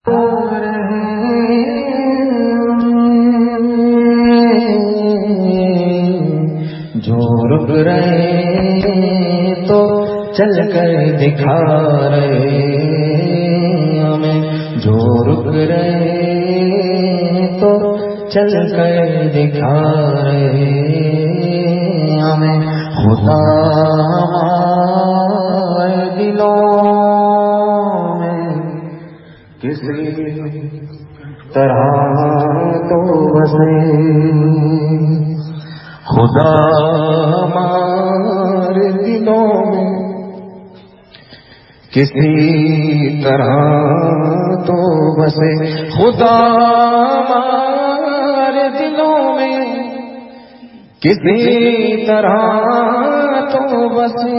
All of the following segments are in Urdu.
جو رک رہے تو چل کر دکھا رہے ہمیں، جو رک رہے تو چل کر دکھا رہے ہمیں، خدا ہمارے دلوں میں کسی طرح تو بسے، خدا ہمارے دلوں میں کسی طرح تو بسے، خدا ہمارے دلوں میں کسی طرح تو بسے،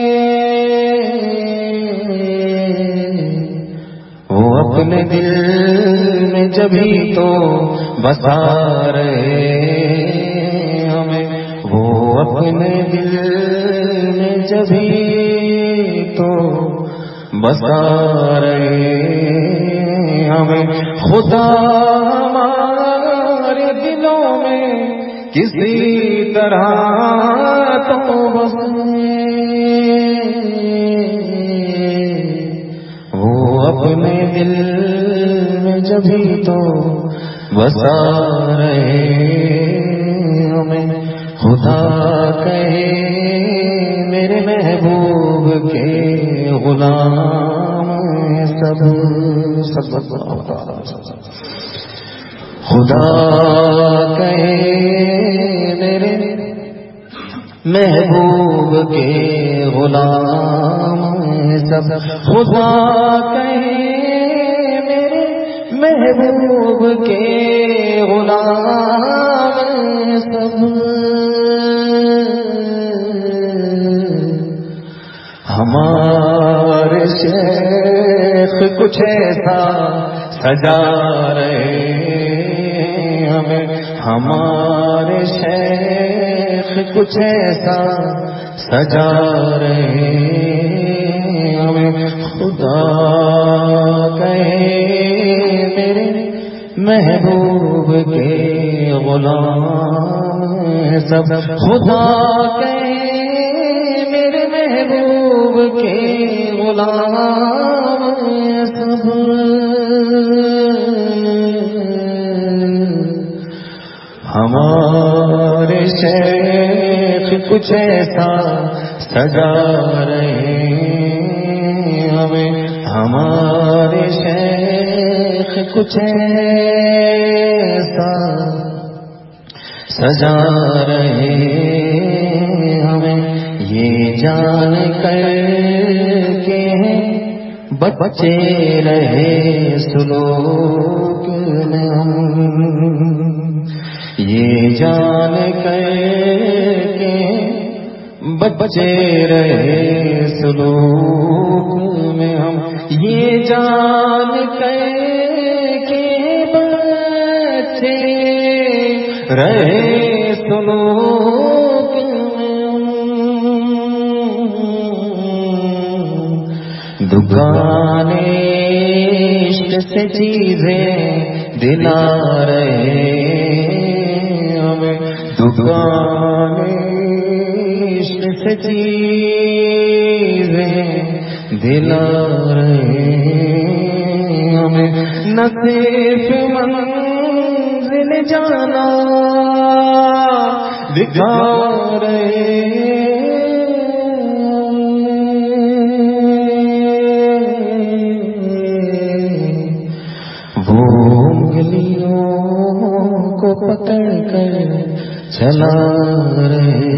وہ اپنے دل میں جبھی تو بسا رہے ہمیں، وہ اپنے دل میں جبھی تو بسا رہے ہمیں، خدا ہمارے دلوں میں کسی طرح تو بسے، وہ اپنے دل میں جبھی تو بسا رہے ہمیں، خدا کہے میرے محبوب کے غلام سب، خدا کہے میرے محبوب کے غلام سب، خدا کہے میرے محبوب کے غلام سب، ہمارے شیخ کچھ ایسا سجا رہے ہمیں، ہمارے شیخ کچھ ایسا سجا رہے ہمیں، خدا کہے میرے محبوب کے غلام سب، خدا کہے میرے محبوب کے غلام سب، ہمارے شیخ کچھ ایسا سجا رہے ہمیں، ہمارے شیخ کچھ ایسا سجا رہے ہمیں، یہ جان کر کے بچے رہے سلوک میں ہم، یہ جان کر کے بچے رہے سلوک میں ہم، یہ جان کر کے بچے رہے سلوک میں ہم، دکان عشق سے چیزیں دلا رہے ہمیں، دکان عشق سے چیزیں دلا رہے ہمیں، نہ صرف منزل جانا دکھا رہے، وہ انگلیوں کو پکڑ کر چلا رہے،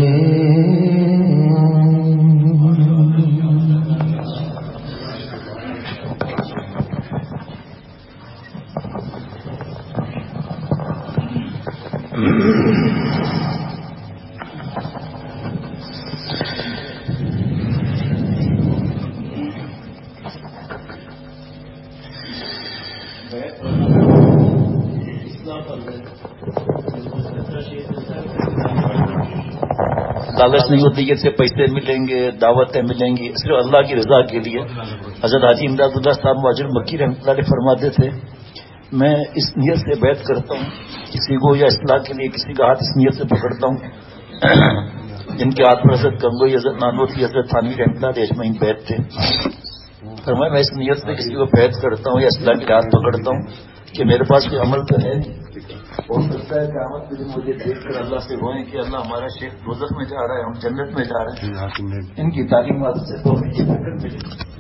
لالچ نہیں ہوتی کہ اس سے پیسے ملیں گے، دعوتیں ملیں گی، صرف اللہ کی رضا کے لیے. حضرت حاجی امداد اللہ صاحب مہاجر مکی رحمۃ اللہ علیہ فرماتے تھے میں اس نیت سے بیعت کرتا ہوں کسی کو یا اصلاح کے لیے کسی کا ہاتھ اس نیت سے پکڑتا ہوں جن کے ہاتھ پر حضرت گنگوئی، حضرت نانوتوی، حضرت تھانوی رحمۃ اللہ علیہ اجمعین بیعت تھے. فرمایا میں اس نیت سے کسی کو بیعت کرتا ہوں یا اصلاح کے ہاتھ پکڑتا ہوں کہ میرے پاس کوئی عمل تو ہے نہیں، ہو سکتا ہے قیامت کے دن مجھے دیکھ کر اللہ سے روئیں کہ اللہ ہمارا شیخ دوزخ میں جا رہا ہے، ہم جنت میں جا رہے ہیں. ان کی تعلیمات سے تو مجھے فکر ملی.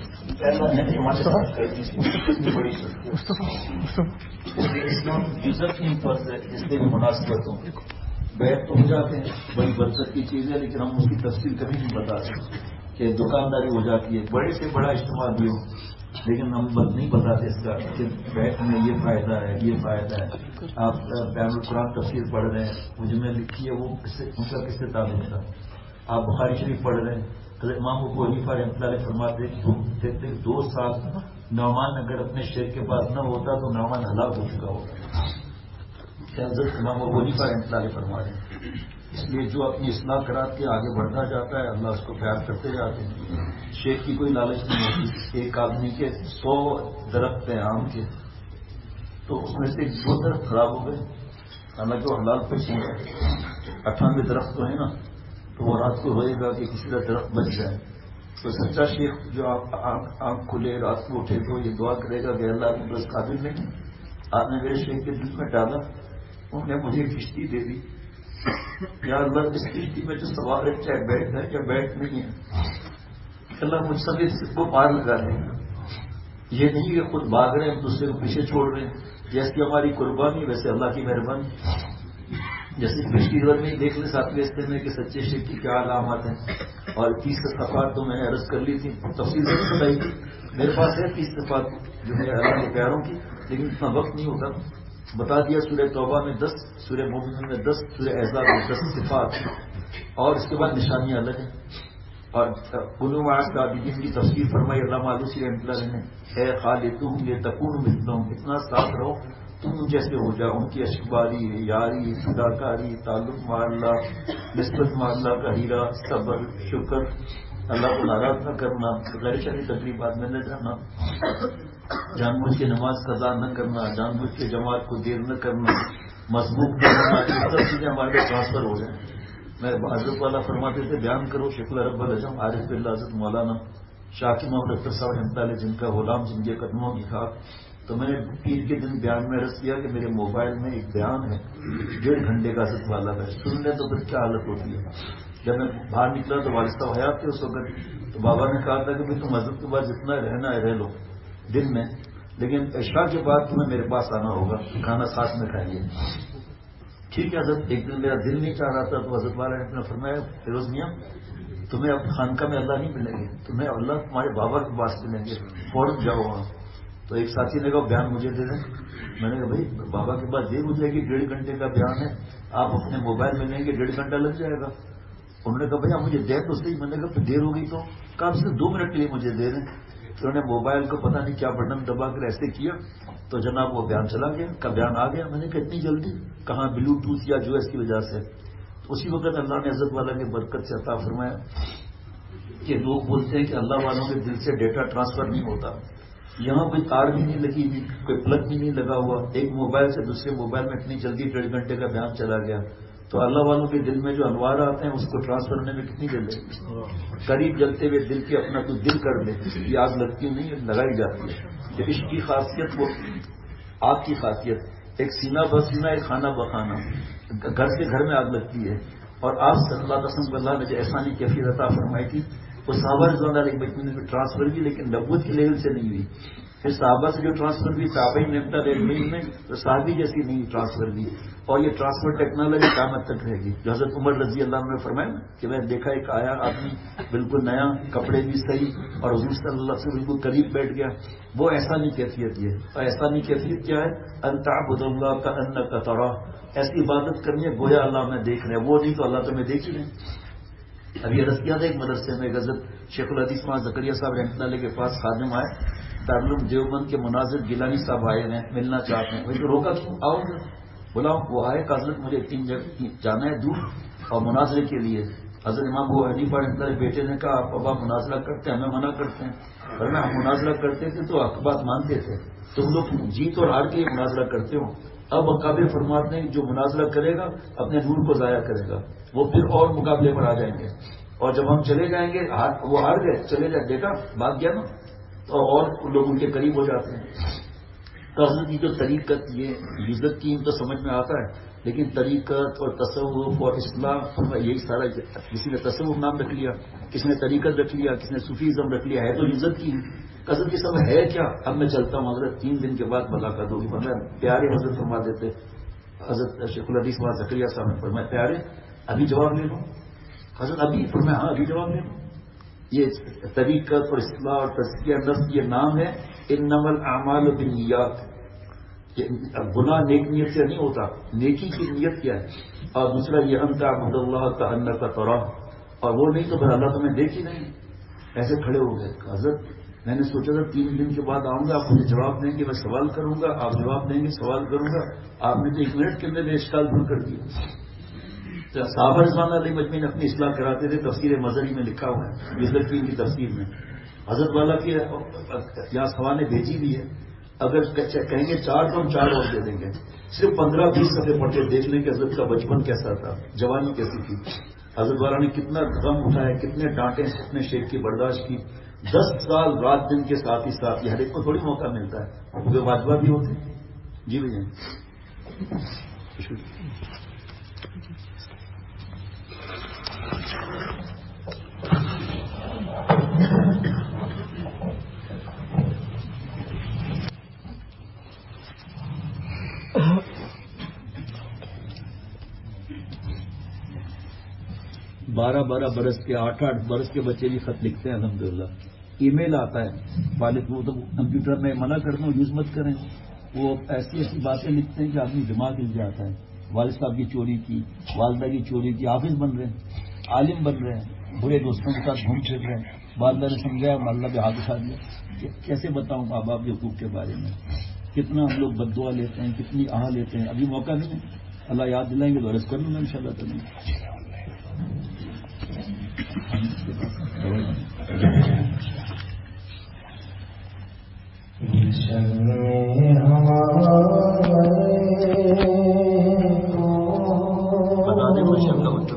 اسلام یوزر کی فرض ہے جس سے بھی مناسبت ہوں. بیعت تو ہو جاتے ہیں بڑی برکت کی چیز ہے، لیکن ہم اس کی تفصیل کبھی نہیں بتا سکتے کہ دکانداری ہو جاتی ہے، بڑے سے بڑا اجتماع بھی ہو، لیکن ہم نہیں بتاتے اس کا کہ بیعت میں یہ فائدہ ہے، یہ فائدہ ہے. آپ بیان القرآن تفسیر پڑھ رہے ہیں، مجھ میں لکھی ہے وہ ان کا کس سے تعلق تھا. آپ بخاری شریف پڑھ رہے ہیں، حضرت امام ابو حنیفہ رحمۃ اللہ علیہ فرماتے ہیں کہ 2 سال نعمان اگر اپنے شیخ کے پاس نہ ہوتا تو نعمان ہلاک ہو چکا ہوتا. حضرت امام ابو حنیفہ رحمۃ اللہ علیہ فرما رہے ہیں. اس لیے جو اپنی اصلاح کرا کے آگے بڑھتا جاتا ہے اللہ اس کو پیار کرتے جاتے ہیں. شیخ کی کوئی لالچ نہیں ہوتی. ایک آدمی کے 100 درخت ہیں آم کے، تو اس میں سے 2 درخت خراب ہو گئے، حالانکہ وہ حلال پیسے ہیں. 98 درخت تو ہے نا، تو وہ رات کو روئے گا کہ کسی کا درخت بچ جائے. تو سچا شیخ جو آنکھ کھلے رات کو اٹھے تو یہ دعا کرے گا کہ اللہ کے بس قابل نہیں. آپ نے میرے شیخ کے دل میں ڈالا، انہوں نے مجھے کشتی دے دی. یا اللہ اس کشتی میں جو سوار ہے چاہے بیٹھ ہے یا بیٹھ نہیں ہے، اللہ مجھ سمیت سب کو پار لگا دے گا. یہ نہیں کہ خود بھاگ رہے ہیں دوسرے کو پیچھے چھوڑ رہے ہیں. جیسی ہماری قربانی ویسے اللہ کی مہربانی. جیسے پچھلی دور میں دیکھ لیں 7ویں حصے میں کہ سچے شیخ کی کیا علامات ہیں. اور 30 صفحات تو میں نے عرض کر لی تھی، تفصیل سے بتائی تھی. میرے پاس ہے 30 صفحات جو ہے اللہ کے پیاروں کی، لیکن اتنا وقت نہیں ہوتا. بتا دیا سورہ توبہ میں 10، سورہ مومنون میں 10، سورہ احزاب میں 10 صفات، اور اس کے بعد نشانیاں الگ ہیں. اور علوم عابدین کی تفسیر فرمائی علامہ آلوسی رحمۃ اللہ نے، اے خالتہم لتکون مثلہم، اتنا ساتھ رہو تم جیسے ہو جاؤ. ان کی اشکباری، یاری، صداکاری، تعلق مع اللہ، نسبت مع اللہ کا ہیرا، صبر، شکر، اللہ کو ناراض نہ کرنا، غیر شرعی تقریبات میں نہ جانا، جان بوجھ کے نماز قضا نہ کرنا، جان بوجھ کے جماعت کو دیر نہ کرنا، مضبوط کرنا، یہ سب چیزیں ہمارے لیے ٹرانسفر ہو جائیں. میں حضرت والا فرماتے تھے بیان کرو شیخ رب العجم عارف باللہ حضرت مولانا شاکر محمد اختر صاحب رحمۃ اللہ جن کا غلام جن کے قدموں کی خاک. تو میں نے پیر کے دن بیان میں عرض کیا کہ میرے موبائل میں ایک بیان ہے 1.5 گھنٹے کا حضرت والا کا، سننے تو پھر کیا حالت ہوتی ہے. جب میں باہر نکلا تو والد صاحب حیات تھے اس وقت، تو بابا نے کہا تھا کہ تم حضرت کے بعد جتنا رہنا ہے رہ لو دن میں، لیکن عشاء کے بعد تمہیں میرے پاس آنا ہوگا، کھانا ساتھ میں کھائیے. ٹھیک ہے حضرت. ایک دن میرا دل نہیں چاہ رہا تھا تو حضرت والا نے فرمایا فیروز میاں تمہیں اب خانقاہ میں اللہ نہیں ملیں گے، تمہیں اللہ تمہارے بابا کے پاس ملیں گے، فوراً جاؤ وہاں. تو ایک ساتھی نے کہا بیان مجھے دے دیں. میں نے کہا بھائی بابا کے پاس دیر ہو جائے گی، 1.5 گھنٹے کا بیان ہے، آپ اپنے موبائل میں لیں گے 1.5 گھنٹہ لگ جائے گا. انہوں نے کہا بھائی آپ مجھے دے تو صحیح. میں نے کہا پھر دیر ہو گئی تو کہا صرف 2 منٹ کے لیے مجھے دے دیں. تو انہوں نے موبائل کو پتہ نہیں کیا بٹن دبا کر ایسے کیا تو جناب وہ بیان چلا گیا، کا بیان آ گیا. میں نے کہا اتنی جلدی کہاں، بلوٹوتھ یا جو اس کی وجہ سے. تو اسی وقت اللہ نے حضرت والا کے برکت سے عطا فرمایا کہ لوگ بولتے ہیں کہ اللہ والوں کے دل سے ڈیٹا ٹرانسفر نہیں ہوتا. یہاں کوئی تار بھی نہیں لگی ہوئی، کوئی پلگ بھی نہیں لگا ہوا، ایک موبائل سے دوسرے موبائل میں اتنی جلدی 1.5 گھنٹے کا بیان چلا گیا. تو اللہ والوں کے دل میں جو انوار آتے ہیں اس کو ٹرانسفر ہونے میں کتنی دیر لگتی ہے. قریب جلتے ہوئے دل کے اپنا کچھ دل کر دے، یہ آگ لگتی نہیں لگائی جاتی ہے. کہ عشق کی خاصیت وہ آگ کی خاصیت، ایک سینہ بسینہ ایک خانہ بخانہ، گھر سے گھر میں آگ لگتی ہے. اور آپ صلی اللہ علیہ وسلم اللہ نے جو احسانی کیفیت عطا فرمائی تھی وہ صحابہ رضوان اللہ علیہ مجمعین میں ٹرانسفر کی، لیکن نبوت کی لیول سے نہیں ہوئی. پھر صحابہ سے جو ٹرانسفر ہوئی تابعین نعمت علمین میں تو صحابی جیسی نہیں ٹرانسفر کی. اور یہ ٹرانسفر ٹیکنالوجی قیامت تک رہے گی. جو حضرت عمر رضی اللہ عنہ نے فرمایا کہ میں نے دیکھا ایک آیا آدمی بالکل نیا، کپڑے بھی صحیح، اور حضور صلی اللہ سے بالکل قریب بیٹھ گیا. وہ احسانی کیفیت یہ. اور احسانی کیفیت کیا ہے؟ ان تعبد اللہ کانک تراہ، ایسی عبادت کرنی ہے گویا اللہ میں دیکھ رہے ہیں. وہ نہیں تو اللہ تمہیں دیکھ ہی نہیں. اب یہ رس کیا تھا ایک مدرسے میں حضرت شیخ الحدیث ماں زکریا صاحب رحمۃ اللہ کے پاس خادم آئے، دارالعلوم دیوبند کے مناظر گیلانی صاحب آئے ہیں، ملنا چاہتے ہیں. تو روکا کیوں؟ آؤ بولا وہ آئے کہ حضرت مجھے 3 جگہ جانا ہے دور اور مناظرے کے لیے. حضرت امام ابو حنیفہ رحمۃ اللہ بیٹے نے کہا آپ ابا مناظرہ کرتے ہیں، ہمیں منع کرتے ہیں، ورنہ ہم مناظرہ کرتے تھے تو حق بات مانتے تھے، تم لوگ جیت اور ہار کے لیے مناظرہ کرتے ہو۔ اب اکابر فرماتے ہیں کہ جو مناظرہ کرے گا اپنے نور کو ضائع کرے گا، وہ پھر اور مقابلے پر آ جائیں گے، اور جب ہم چلے جائیں گے وہ ہار گئے، چلے جائیں، دیکھا بات گیا نا، تو اور لوگ ان کے قریب ہو جاتے ہیں۔ حضرت کی جو طریقت یہ عزت کی تو سمجھ میں آتا ہے، لیکن طریقت اور تصوف اور اسلام یہی سارا، کسی نے تصوف نام رکھ لیا، کسی نے طریقت رکھ لیا، کسی نے صوفیزم رکھ لیا، ہے تو عزت کی۔ حضرت کی سب ہے کیا؟ اب میں چلتا ہوں حضرت 3 دن کے بعد ملاقات ہوگی، ورنہ پیارے حضرت فرما دیتے، حضرت شیخ الحدیث مولانا زکریا صاحب نے فرمایا پیارے ابھی جواب لے لو، حضرت ابھی فرمایا ہاں ابھی جواب لے لو۔ یہ طریقت اور اصلاح اور تزکیہ نفس یہ نام ہے انما الاعمال بالنیات، گناہ نیک نیت سے نہیں ہوتا، نیکی کی نیت کیا ہے، اور دوسرا یہ ان تعبد اللہ کأنک تراہ، اور وہ نہیں تو پھر اللہ تمہیں دیکھ ہی نہیں۔ ایسے کھڑے ہو گئے، حضرت میں نے سوچا تھا 3 دن کے بعد آؤں گا، آپ مجھے جواب دیں گے، میں سوال کروں گا، آپ جواب دیں گے، سوال کروں گا، آپ نے تو 1 منٹ کے اندر اشکال دور کر دیا۔ صحابہ رضوان علیہ مجمعین اپنی اصلاح کراتے تھے، تفسیر مظہری میں لکھا ہوا ہے، عزت کی ان کی تفسیر میں حضرت والا کی یہاں سوال نے بھیجی بھی ہے، اگر کہیں گے 4 تو ہم 4 اور دے دیں گے، صرف 15-20 صفحے پڑھ کے دیکھ لیں کہ حضرت کا بچپن کیسا تھا، جوانی کیسی تھی، حضرت والا نے کتنا غم اٹھایا، کتنے ڈانٹے، کتنے شیخ کی برداشت کی، 10 سال رات دن کے ساتھ ہی ساتھ، یہ ہر ایک کو تھوڑی موقع ملتا ہے، جو واجبہ بھی ہوتے ہیں۔ جی بھائی بارہ برس کے 8 برس کے بچے بھی خط لکھتے ہیں الحمدللہ، ای میل آتا ہے، والد وہ تو کمپیوٹر میں منع کرتا ہوں یوز مت کریں، وہ ایسی باتیں لکھتے ہیں کہ آدمی دماغ ہل جاتا ہے، والد صاحب کی چوری کی، والدہ کی چوری کی، حافظ بن رہے ہیں، عالم بن رہے ہیں، برے دوستوں کے ساتھ گھوم پھر رہے ہیں، والدہ نے سمجھایا والدہ پہ ہاتھ اٹھا دیا، کیسے بتاؤں ماں باپ کے حقوق کے بارے میں، کتنا ہم لوگ بد دعا لیتے ہیں، کتنی آہ لیتے ہیں، ابھی موقع نہیں ہے، اللہ یاد دلائیں گے تو عرض کر لوں گا ان شاء اللہ تعالیٰ۔ بتانے کو شب کا مطلب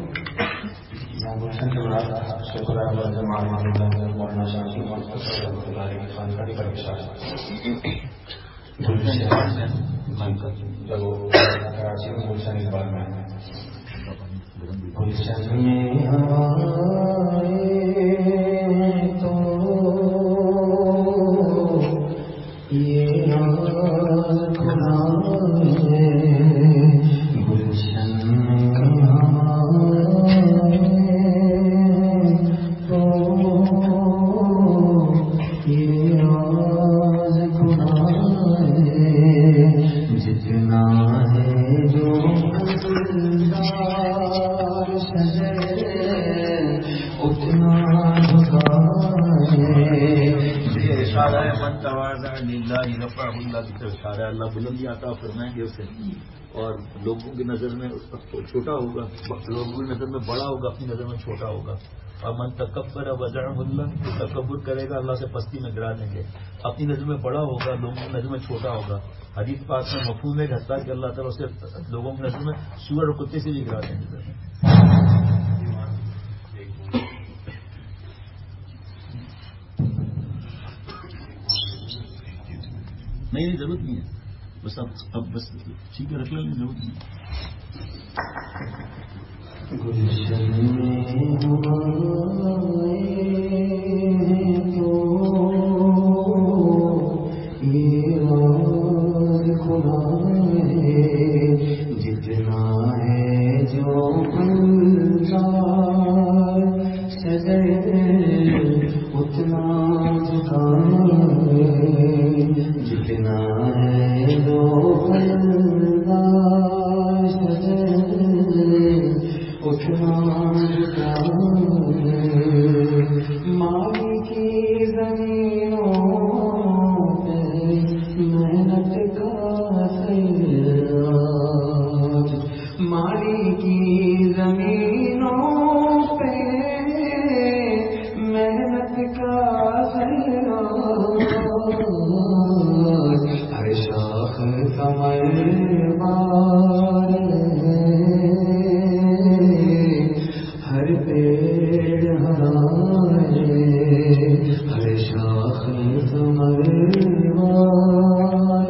اللہ بلندی عطا فرمائیں گے اسے، اور لوگوں کی نظر میں چھوٹا ہوگا، لوگوں کی نظر میں بڑا ہوگا، اپنی نظر میں چھوٹا ہوگا، اور من تکبر وضعہ اللہ، جو تکبر کرے گا اللہ سے پستی میں گرا دیں گے، اپنی نظر میں بڑا ہوگا، لوگوں کی نظر میں چھوٹا ہوگا، حدیث پاک میں مفہوم ہے حتیٰ کہ اللہ تعالیٰ اسے لوگوں کی نظر میں سور اور کتے سے بھی گرا دیں گے۔ نہیں ضرورت نہیں ہے، بس اب بس ٹھیک ہے رکھ لیں، ضرورت نہیں جتنا ہے جو اتنا جتنا ہے جو مالی کی زمینوں پہ محنت کا ثمروار ہر پیڑ ہرا ہر شاخ ثمروار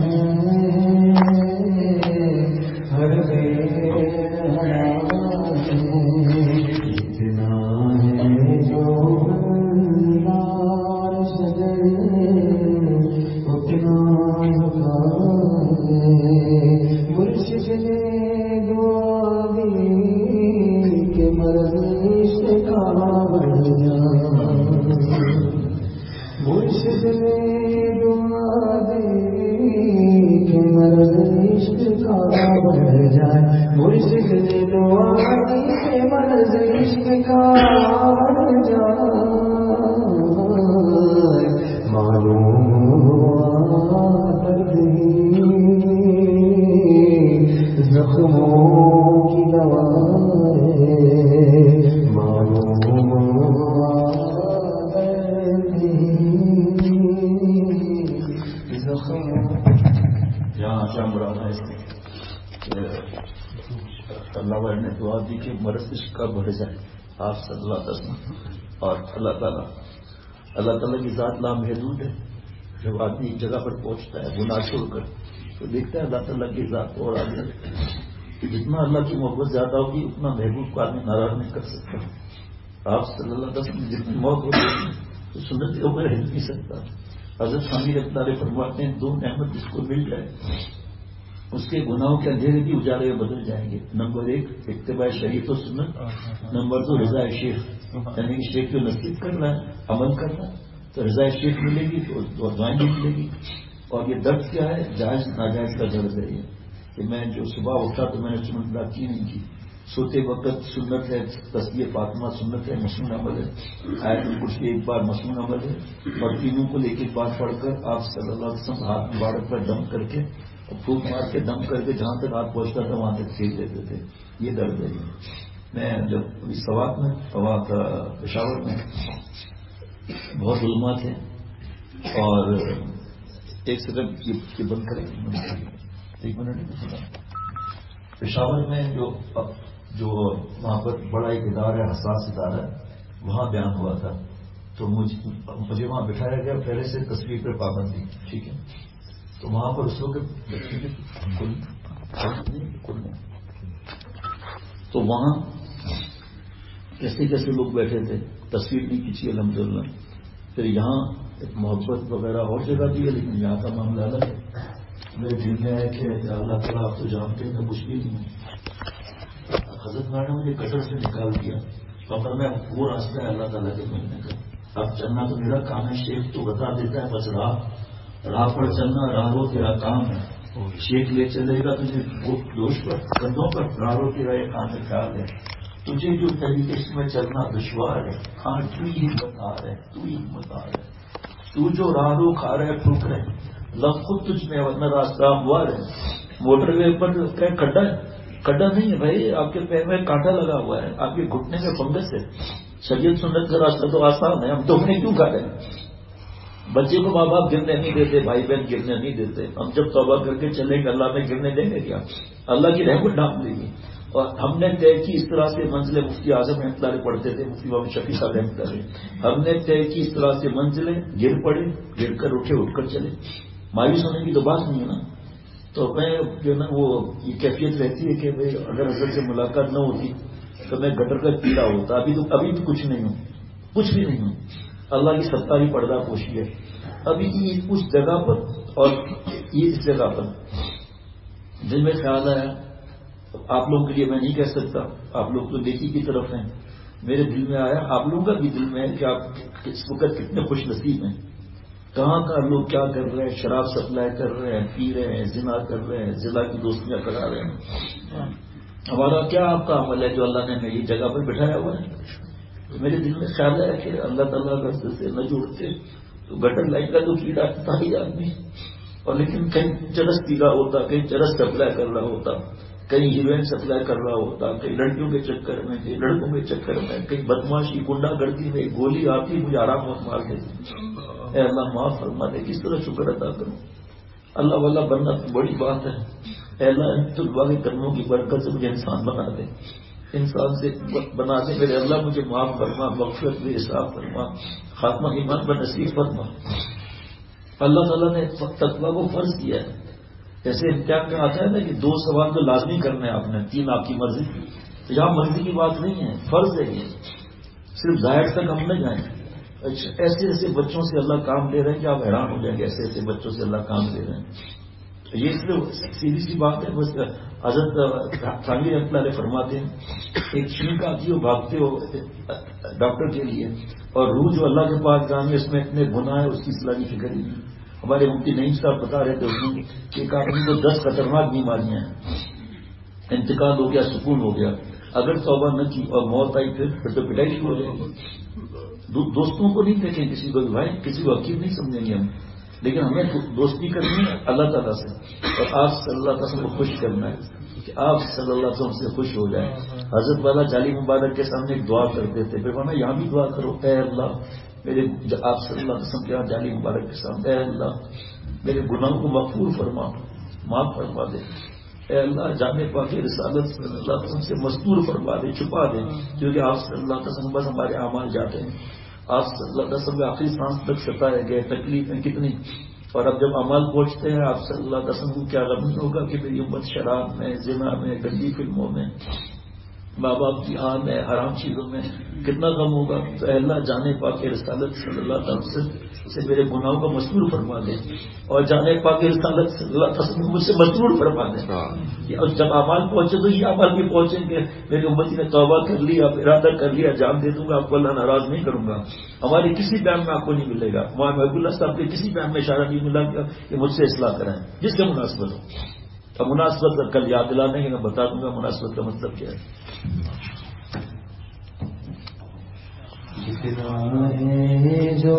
ہر پیڑ ہرا اتنا ہے جو مرشد نے دعا دی کہ مرض کا بڑھ جا مرشد نے دعا دی کہ مرض کا بڑھ جائے مرشد نے دعا دی کہ مرض کا بڑھ جائے معلوم زخموں کی دوا معلوم یہاں شام رانا ہے اللہ والے نے دعا دی کہ مرض کا بڑھ جائے آپ صلی اللہ علیہ وسلم اور اللہ تعالیٰ کی ذات لامحدود ہے. جب آدمی ایک جگہ پر پہنچتا ہے گناہ چھوڑ کر تو دیکھتا ہے اللہ تعالیٰ کی ذات اور آگے جتنا اللہ کی محبت زیادہ ہوگی اتنا محبوب کو آدمی ناراض نہیں کر سکتا. آپ صلی اللہ علیہ وسلم جتنی موت ہوگی تو سنت کے اوپر ہل نہیں سکتا. حضرت خانی رحمۃ اللہ فرماتے ہیں دو نعمت جس کو مل جائے اس کے گناہوں کے اندھیرے بھی اجالے میں بدل جائیں گے. نمبر 1 اتباع شریعت و سنت. نمبر 2 رضا شیخ یعنی کہ شیخ جو نصیحت کر رہا ہے عمل کر رہا ہے تو رضا شیخ ملے گی تو دعائیں بھی ملے گی. اور یہ درد کیا ہے؟ جائز ناجائز کا درد ہے یہ کہ میں جو صبح اٹھا تو میں نے سنت ادا کی نہیں کی. سوتے وقت سنت ہے تسبیح فاطمہ سنت ہے مصنون عمل ہے. آیت الکرسی ایک بار مصنون عمل ہے. اور تینوں کو لے کے بار پڑھ کر آپ صلی اللہ علیہ وسلم ہاتھ مبارک پر دم کر کے پھونک مار کے دم کر کے جہاں تک ہاتھ پہنچتا تھا وہاں تک پھینک دیتے تھے. یہ درد ہے. میں جب سوات میں پشاور میں بہت علماء تھے اور ایک سیکنڈ کی بند کریں ایک منٹ. پشاور میں جو وہاں پر بڑا ایک ادارہ ہے حساس ادارہ ہے وہاں بیان ہوا تھا تو مجھے وہاں بٹھایا گیا. پہلے سے تصویر پر پابندی ٹھیک ہے. تو وہاں پر اس وقت تو وہاں کیسے کیسے لوگ بیٹھے تھے تصویر نہیں کھینچی الحمدللہ. پھر یہاں ایک محبت وغیرہ اور جگہ بھی ہے لیکن یہاں کا معاملہ الگ ہے. میرے دل میں ہے کہ اللہ تعالیٰ آپ تو جانتے ہیں میں کچھ بھی نہیں ہوں. حضرت نے مجھے کٹر سے نکال دیا تو اگر میں وہ راستہ ہے اللہ تعالیٰ کے ملنے کا. اب چلنا تو میرا کام ہے. شیخ تو بتا دیتا ہے بس راہ پر چلنا راہ رو تیرا کام ہے. شیخ لے چلے گا تجھے دوش پر کندھوں پر راہ رو تیرا یہ کام ہے. خیال ہے تجھے جو طریقے میں چلنا دشوار ہے. ہاں تو ہی بتا رہے تو جو راہ رو کھا رہے ٹھوک رہے لفظ خود تجھ میں ورنہ راستہ ہموار ہے. موٹر وے پر کھڈا ہے کھڈا نہیں ہے بھائی. آپ کے پیر میں کانٹا لگا ہوا ہے. آپ کے گھٹنے میں فنگس ہے. شریعت سنت کا راستہ تو آسان ہے. ہم تو انہیں کیوں کھا رہے ہیں؟ بچے کو ماں باپ گرنے نہیں دیتے بھائی بہن گرنے نہیں دیتے. ہم جب توبہ کر کے چلیں گے اللہ میں گرنے دیں گے کیا؟ اللہ کی رحمت ڈھانپ دے گی. اور ہم نے طے کی اس طرح سے منزلیں مفتی اعظم رحمۃ اللہ پڑھتے تھے مفتی محمد شفیع صاحب رحمۃ اللہ. ہم نے طے کی اس طرح سے منزلیں گر پڑے گر کر اٹھے اٹھ کر چلے. مایوس ہونے کی تو بات نہیں ہے نا. تو میں جو نا وہ یہ کیفیت رہتی ہے کہ بھائی اگر حضرت سے ملاقات نہ ہوتی تو میں گٹر کا کیڑا ہوتا. ابھی بھی کچھ نہیں ہوں کچھ بھی نہیں ہوں. اللہ کی ستاری پردہ پوشی ہے. ابھی اس جگہ پر اور یہ اس جگہ پر دل میں خیال آیا. آپ لوگوں کے لیے میں نہیں کہہ سکتا. آپ لوگ تو نیکی کی طرف ہیں. میرے دل میں آیا آپ لوگوں کا بھی دل میں ہے کہ آپ اس وقت کتنے خوش نصیب ہیں. کہاں کہاں لوگ کیا کر رہے ہیں؟ شراب سپلائی کر رہے ہیں پی رہے ہیں زنا کر رہے ہیں ضلع کی دوستیاں کرا رہے ہیں. ہمارا کیا آپ کا عمل ہے جو اللہ نے میری جگہ پر بٹھایا ہوا ہے؟ تو میرے دل میں خیال ہے کہ اللہ تعالیٰ اگر سے نہ جوڑتے تو گٹر لائن کا تو کیڑا تھا ہی آدمی. اور لیکن کہیں چرس پی رہا ہوتا کہیں چرس سپلائی کر رہا ہوتا کہیں ہیروئن سپلائی کر رہا ہوتا کہیں لڑکیوں کے چکر میں کہیں لڑکوں کے چکر میں کہیں بدماشی گنڈا گردی میں گولی آتی مجھے آرام وقت مار دیتی. اے اللہ معاف فرما دے. کس طرح شکر ادا کروں؟ اللہ والا بننا بڑی بات ہے. اے اللہ طلباء کے قدموں کی برکت سے مجھے انسان بنا دے, انسان سے بنا دے میرے اللہ. مجھے معاف فرما, مغفرت بھی حساب فرما, خاتمہ ایمان پر نصیب فرما. اللہ تعالیٰ نے تقویٰ کو فرض کیا ہے. جیسے امتحان میں آتا ہے نا کہ 2 سوال تو لازمی کرنے ہیں آپ نے, 3 آپ کی مرضی کی. یہاں مرضی کی بات نہیں ہے, فرض ہے. یہ صرف ظاہر تک ہم نہ جائیں. ایسے ایسے بچوں سے اللہ کام لے رہے ہیں کہ آپ حیران ہو جائیں گے. ایسے ایسے بچوں سے اللہ کام لے رہے ہیں. یہ اس لیے سیدھی سی بات ہے. بس حضرت خانگی رحمۃ اللہ علیہ فرماتے ہیں ایک چھینک آتی ہو بھاگتے ہو ڈاکٹر کے لیے, اور روح جو اللہ کے پاس جائیں گے اس میں اتنے گناہ ہے اس کی اصلاح کی فکر ہی نہیں. ہمارے مفتی نعیم صاحب بتا رہے تھے اس میں کہ ایک آدمی کو 10 خطرناک بیماریاں ہیں, انتقال ہو گیا, سکون ہو گیا, اگر توبہ نہ کی اور موت آئی پھر تو پٹائی شروع ہو جائے گی. دوستوں کو نہیں دیکھیں کسی کو, بھائی کسی کو حقیر نہیں سمجھیں گے ہم, لیکن ہمیں دوستی کرنی ہے اللہ تعالیٰ سے, اور آپ صلی اللہ علیہ وسلم کو خوش کرنا ہے کہ آپ صلی اللہ علیہ وسلم سے خوش ہو جائیں. حضرت والا جالی مبارک کے سامنے ایک دعا کرتے تھے, پھر وہاں یہاں بھی دعا کرو, اے اللہ میرے آپ صلی اللہ علیہ وسلم کے جالی مبارک کے سامنے, اے اللہ میرے گناہوں کو مغفور فرما, معاف فرما دے. اے اللہ جانے پاکے رسالت صلی اللہ علیہ وسلم سے مستور فرما دے, چھپا دے, کیونکہ آپ صلی اللہ علیہ وسلم بس ہمارے اعمال جاتے ہیں. آپ صلی اللہ علیہ وسلم آخری سانس تک ستائے گئے, تکلیفیں کتنی, اور اب جب اعمال پہنچتے ہیں آپ صلی اللہ علیہ وسلم کو کیا غم ہوگا کہ میری امت شراب میں, زنا میں, گندی فلموں میں, ماں باپ کی آن میں, حرام چیزوں میں کتنا غم ہوگا. تو اے اللہ جانے پاک رسالت صلی اللہ علیہ وسلم سے میرے گناہوں کا مستور فرما دے, اور جانے پاک رسالت صلی اللہ علیہ وسلم مجھ سے مستور فرما دے. اور جب اعمال پہنچے تو یہ اعمال بھی پہنچیں گے, میری امتی نے توبہ کر لیا, ارادہ کر لیا, جان دے دوں گا, آپ کو اللہ ناراض نہیں کروں گا. ہمارے کسی بیان میں آپ کو نہیں ملے گا, مولانا محب اللہ صاحب کے کسی بیان میں اشارہ نہیں ملا کہ مجھ سے اصلاح کریں جس کا مناسبت ہو. اب مناسبت کل یاد دلانے کے میں بتا دوں گا مناسبت کا مطلب کیا ہے. جتنا ہے جو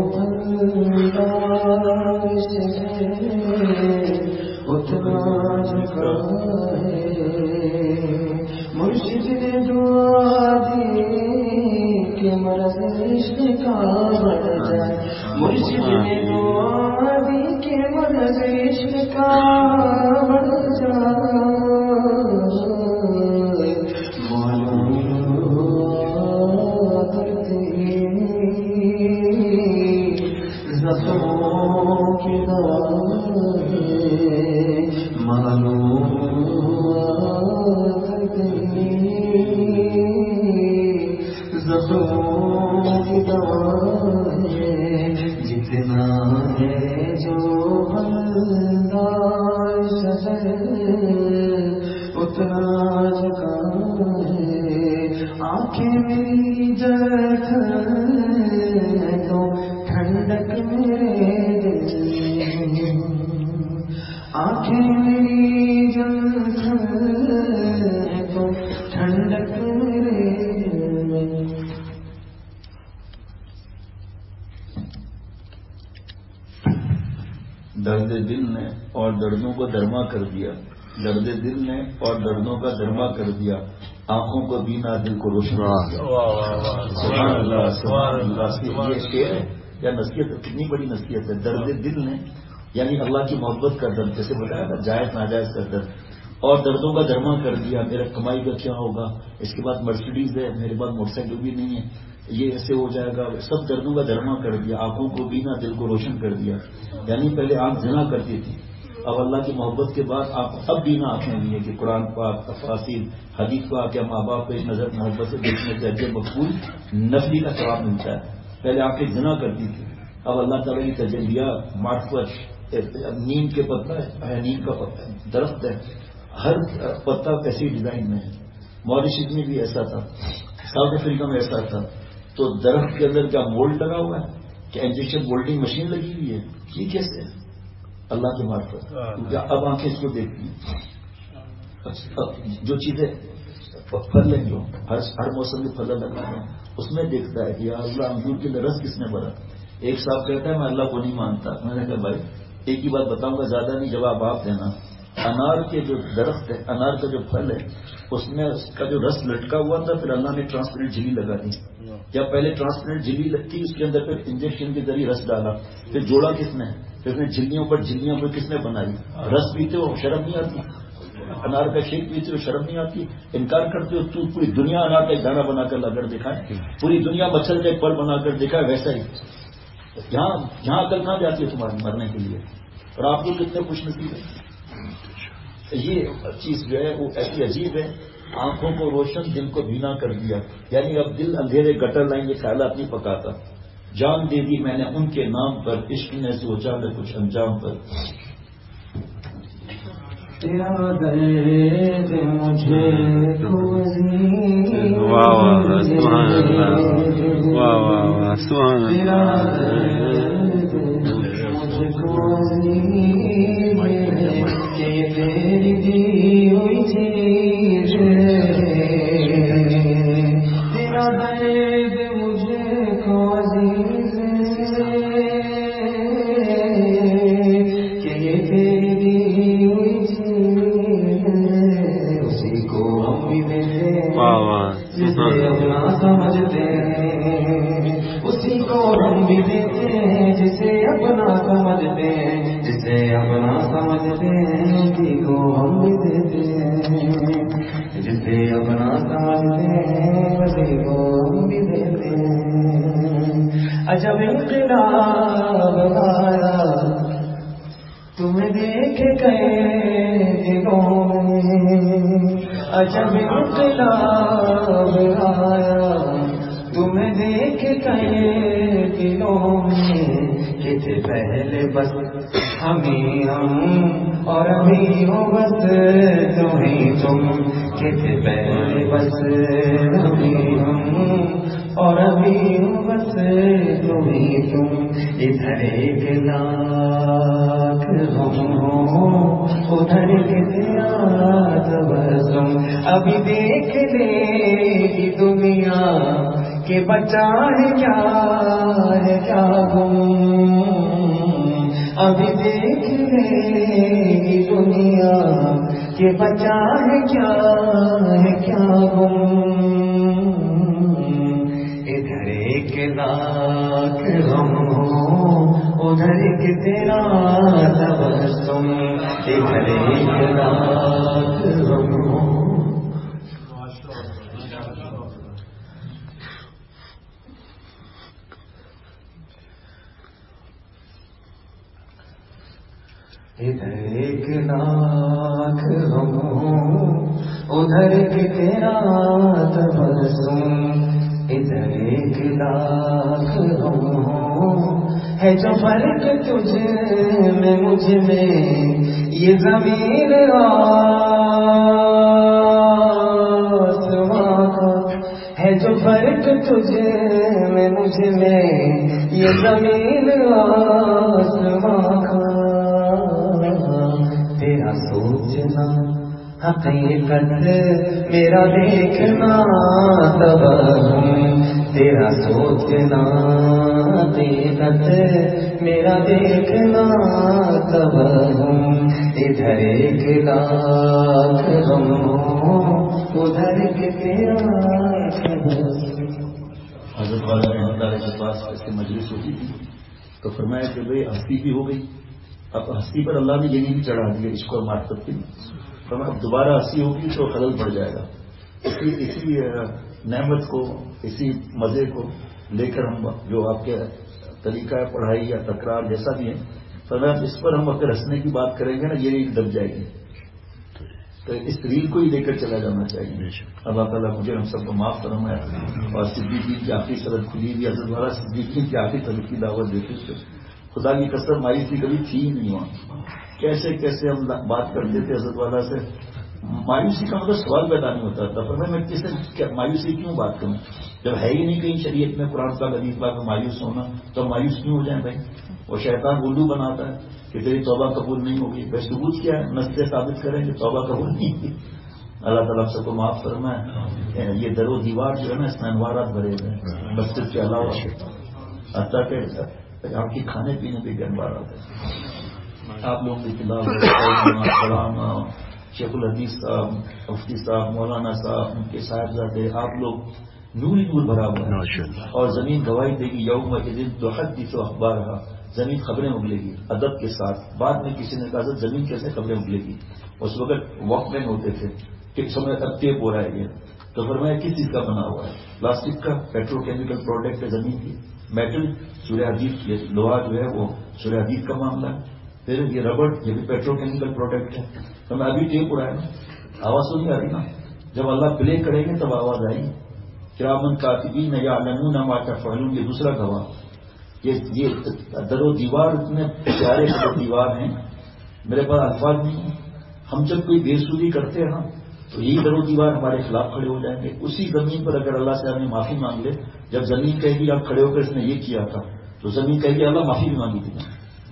اتنا جھکا ہے, مرشد نے دعا دی کہ مرض عشق کا بڑھ جائے, مرشد نے دعا دی کہ مرض عشق کا بڑھ جائے. درد دل نے اور دردوں کو درما کر دیا, درد دل نے اور دردوں کا درما کر دیا, آنکھوں کو بینا دل کو روشن کر دیا. سبحان اللہ, سبحان اللہ. یہ شعر ہے یا نصیحت, کتنی بڑی نصیحت ہے. درد دل نے یعنی اللہ کی محبت کا درد, جیسے بتایا تھا جائز ناجائز کا درد, اور دردوں کا درما کر دیا. میرا کمائی کا کیا ہوگا, اس کے بعد مرسیڈیز ہے, میرے پاس موٹر سائیکل بھی نہیں ہے, یہ ایسے ہو جائے گا. سب دردوں کا درما کر دیا, آنکھوں کو بینا دل کو روشن کر دیا. یعنی پہلے آنکھ زنا کرتی تھی, اب اللہ کی محبت کے بعد آپ اب بینا آنکھیں لی ہے کہ قرآن پاک, تفاسیر, حدیث پاک یا ماں باپ کو ایک نظر محبت سے دیکھنے سے اجر مقبول نفلی کا ثواب ملتا ہے. پہلے آنکھیں زنا کرتی تھی, اب اللہ تعالیٰ کی تجلیات, معرفت, نیم کے پتا ہے, نیم کا پتا درخت ہے, ہر پتا ایسی ڈیزائن میں ہے. ماریشس میں بھی ایسا تھا, ساؤتھ افریقہ میں ایسا تھا. تو درخت کے اندر کیا مولڈ لگا ہوا ہے, کیا انجیکشن مولڈنگ مشین لگی ہوئی ہے, یہ کیسے ہے؟ اللہ کی معرفت. اب آنکھیں اس کو دیکھتی ہیں, جو چیزیں پھل ہیں, جو ہر موسم میں پھل لگا ہے, اس میں دیکھتا ہے کہ یا اللہ انگور کے رس کس نے بھرا. ایک صاحب کہتا ہے میں اللہ کو نہیں مانتا. میں نے کہا بھائی ایک ہی بات بتاؤں گا, زیادہ نہیں, جواب آپ دینا. انار کے جو درخت ہے, انار کا جو پھل ہے, اس میں اس کا جو رس لٹکا ہوا تھا, پھر اللہ نے ٹرانسپیرنٹ جھلی لگا دی. یا پہلے ٹرانسپیرنٹ جھلی لگتی, اس کے اندر پھر انجیکشن کے ذریعے رس ڈالا, پھر جوڑا کس نے, پھر جھلیوں پر کس نے بنائی؟ رس پیتے ہو شرم نہیں آتی؟ انار کا شیک پیتے ہو شرم نہیں آتی؟ انکار کرتے ہو؟ تو پوری دنیا انار کا ایک دانہ بنا کر لا کر دکھائے، پوری دنیا مچھر کا ایک پر بنا کر دکھائے، ویسا ہی یہاں عقل کہاں جاتی ہے تمہاری مرنے کے لیے؟ اور آپ لوگ کتنے خوش نصیب ہیں. یہ چیز جو ہے وہ ایسی عجیب ہے، آنکھوں کو روشن دل کو بھینا کر دیا. یعنی اب دل اندھیرے گٹر لائیں یہ خیالات نہیں پکاتا. جان دے دی میں نے ان کے نام پر، عشق نے سوچا میں کچھ انجام پر. تیرا درد مجھے تیری دی ہوئی چیز، تیرا درد مجھے کو عزیز کہ یہ تیری دی ہوئی چیز، اسی کو ہم بھی دیتے جسے اپنا سمجھتے ہیں، اسی کو ہم بھی دیتے ہیں جسے اپنا سمجھتے ہیں، جسے اپنا سمجھتے ہیں، اسی کو ہم بھی دیتے ہیں، جسے اپنا سمجھتے ہیں، اسی کو ہم بھی دیتے ہیں. عجب انقلاب آیا تمہیں دیکھ گئے دلوں میں، عجب انقلاب آیا تمہیں دیکھ گئے دلوں میں، کہ تھے پہلے بس ہمیں ہم اور ابھی ہو بس تمہیں تم، کہ تھے پہلے بس ہمیں ہم اور ابھی ہو بس تمہیں تم. ادھر ایک لاکھ غم ہو ادھر کے تیرا تبسم، ابھی دیکھ لے گی دنیا کہ بچا ہے کیا گم، ابھی دیکھ لے گی دنیا کہ بچا ہے کیا گم. ادھر ایک لاکھ غم ہو ادھر کے تیرا تبسم، ادھر ایک لاکھ غم ہو. ادھر ایک لاکھ غم ہو ادھر کے تیرا تبسم، ادھر ایک لاکھ غم ہو. ہے جو فرق تجھ میں مجھ میں یہ زمین آسماں کا، ہے جو فرق تجھ میں مجھ میں یہ زمین آسماں کا. تیرا سوچنا حقیقت میرا دیکھنا تبسم، تیرا سوچنا حقیقت میرا دیکھنا تبسم. ادھر ایک لاکھ غم ہو ادھر کے تیرا تبسم. حضرت والا رحمۃ اللہ کے پاس اس کی مجلس ہوتی تھی تو فرمایا کہ بھائی ہستی بھی ہو گئی، اب ہستی پر اللہ نے یہ بھی چڑھا دیا اس کو معرفت کی، فرمایا اب دوبارہ ہستی ہوگی تو خلل پڑ جائے گا. اسی نعمت کو، اسی مزے کو لے کر ہم جو آپ کے طریقہ ہے پڑھائی یا تکرار جیسا بھی ہے، فرمایا اس پر ہم اگر ہنسنے کی بات کریں گے نا یہ ریل دب جائے گی، تو اس ریل کو ہی لے کر چلا جانا چاہیے. اللہ تعالیٰ مجھے ہم سب کو معاف فرمائے. اور صدیقین کی آخری سرحد کھلی ہوئی، حضرت والا صدیقین کی آخری سرحد کی دعوت دیتے تھے. خدا کی قسم مایوسی کبھی تھی ہی نہیں وہاں. کیسے کیسے ہم بات کرتے تھے حضرت والا سے، مایوسی کا مطلب سوال پیدا نہیں ہوتا تھا. پر میں کس سے مایوسی کیوں بات کروں جب ہے ہی نہیں کہیں شریعت میں قرآن پاک حدیث پاک میں مایوس ہونا، تو مایوس کیوں ہو جائیں بھائی؟ وہ شیطان الو بناتا ہے کہ تیری توبہ قبول نہیں ہوگی. بے ثبوت کیا ہے؟ نسلیں ثابت کریں کہ توبہ قبول نہیں ہوگی. اللہ تعالیٰ سب کو معاف فرمائے. یہ در و دیوار جو ہے نا اس میں انوارات بھرے ہوئے ہیں مسجد کے علاوہ، حتیٰ کہ آپ کی کھانے پینے پہ بھی انوارات ہیں. آپ لوگوں کی کتاب شیخ الحدیث صاحب، مفتی صاحب، مولانا صاحب، ان کے صاحبزادے، آپ لوگ نور ہی نور بھرا ہوا ہے. اور زمین گواہی دے گی یوم کے دن تو حدیث و اخبار زمین خبریں اگلے گی ادب کے ساتھ. بعد میں کسی نے کہا زمین کیسے خبریں اگلے گی؟ اس وقت واک مین ہوتے تھے کہ سمجھ اب ٹیپ ہو رہا ہے یہ. تو فرمایا کس چیز کا بنا ہوا ہے؟ پلاسٹک کا، پیٹرو کیمیکل پروڈکٹ ہے زمین کی، میٹل سورہ حدید، یہ لوہا جو ہے وہ سورہ حدید کا معاملہ ہے. پھر یہ ربڑ، یہ بھی پیٹرو کیمیکل پروڈکٹ ہے. تو میں ابھی ٹیپ ہو رہا ہے نا، آواز تو نہیں آ رہی نا. جب اللہ پلے کریں گے تب آواز آئی. کرامن کاتبین یعلمون ما تفعلون، یہ دوسرا گواہ. یہ در و دیوار اتنے پیارے در و دیوار ہیں، میرے پاس الفاظ نہیں ہیں. ہم جب کوئی بے سودی کرتے ہیں تو یہی در و دیوار ہمارے خلاف کھڑے ہو جائیں گے. اسی زمین پر اگر اللہ سے ہمیں معافی مانگ لے، جب زمین کہے گی آپ کھڑے ہو کر اس نے یہ کیا تھا، تو زمین کہے گی اللہ معافی بھی مانگی تھی.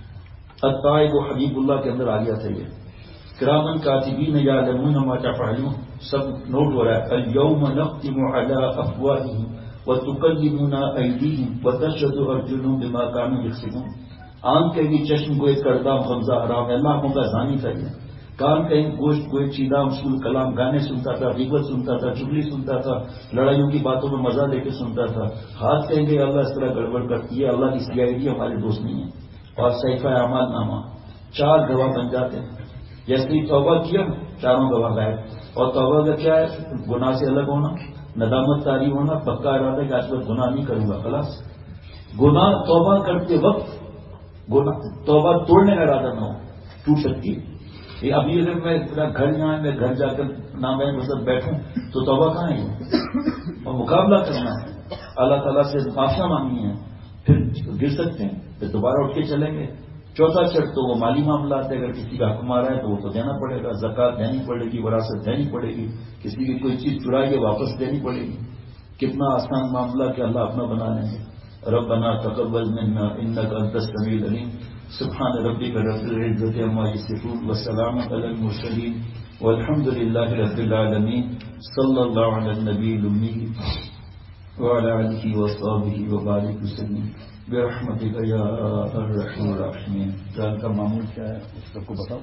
الطائب و حبیب اللہ کے اندر آ گیا تھا یہ. کرامن کاتبین یعلمون ما تفعلون، سب نوٹ ہو رہا ہے. الیوم نختم علی افواہہم وتکلمنا ایدیہم وتشہد ارجلہم بما کانوا یکسبون. آنکھ کہیں گی چشم گوئے کردہ غمزہ حرام ہے، اللہ کا زانی تھا یہ. کان کہیں گوشت گوئے چیدہ مسول کلام، گانے سنتا تھا، غیبت سنتا تھا، چگلی سنتا تھا، لڑائیوں کی باتوں میں مزہ لے کے سنتا تھا. ہاتھ کہیں گے اللہ اس طرح گڑبڑ کرتی ہے، اللہ کی سی آئی ڈی ہمارے دوست نہیں ہے. اور صحیفہ اعمال نامہ، 4 گواہ بن جاتے ہیں. جیسے ہی توبہ کیا 4 گواہ غائب. اور توبہ کا کیا ہے؟ گناہ سے الگ ہونا، ندامت طاری ہونا، پکا ارادہ کہ آج تک گناہ نہیں کروں گا. خلاص گناہ توبہ کرتے وقت توبہ توڑنے کا ارادہ نہ ہو، ٹوٹ سکتی ہے. ابھی اگر میں گھر یہاں میں گھر جا کر نہ میں مطلب بیٹھوں تو توبہ کہاں ہے؟ اور مقابلہ کرنا ہے، اللہ تعالیٰ سے معافیاں مانگنی ہے، پھر گر سکتے ہیں، پھر دوبارہ اٹھ کے چلیں گے. چوتھا شرط تو وہ مالی معاملات ہے. اگر کسی کا حق مارا ہے تو وہ تو دینا پڑے گا، زکوٰۃ دینی پڑے گی، وراثت دینی پڑے گی، کسی کی کوئی چیز چرائی ہے واپس دینی پڑے گی. کتنا آسان معاملہ کہ اللہ اپنا بنا لیں گے. ربنا تقبل منا انک انت السمیع العلیم. سبحان ربک رب العزۃ عما یصفون وسلام علی المرسلین والحمد للہ رب العالمین. صلی اللہ علی النبی الامی وعلی آلہ وصحبہ وبارک وسلم برحمتک یا ارحم الراحمین. جان کا معمول کیا ہے اس سب کو بتاؤ.